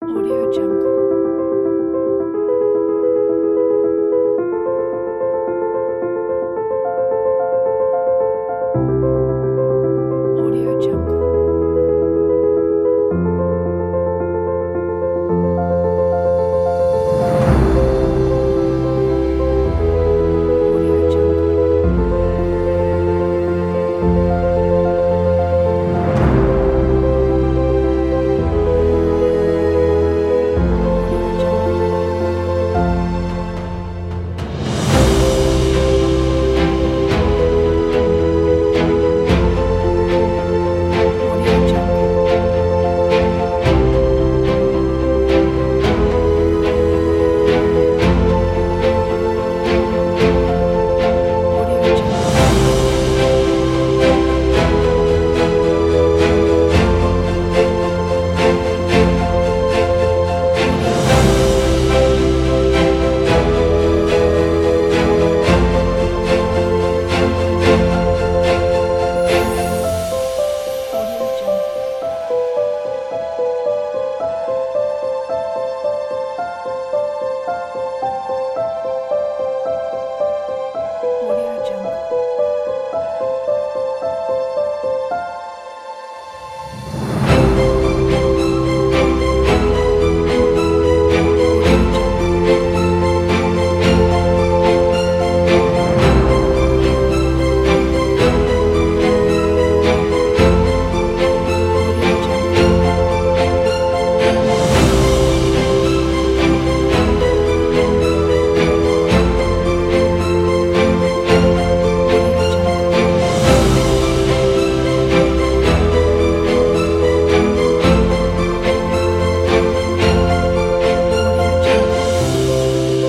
Audio Jungle. Audio Jungle. Audio Jungle. Audio Jungle. Audio Jungle. Audio Jungle. Audio Jungle. Audio Jungle. Audio Jungle. Audio Jungle. Audio Jungle. Audio Jungle.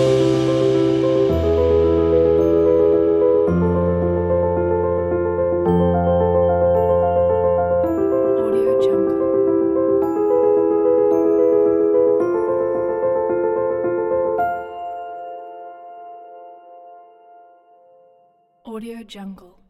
Audio Jungle. Audio Jungle.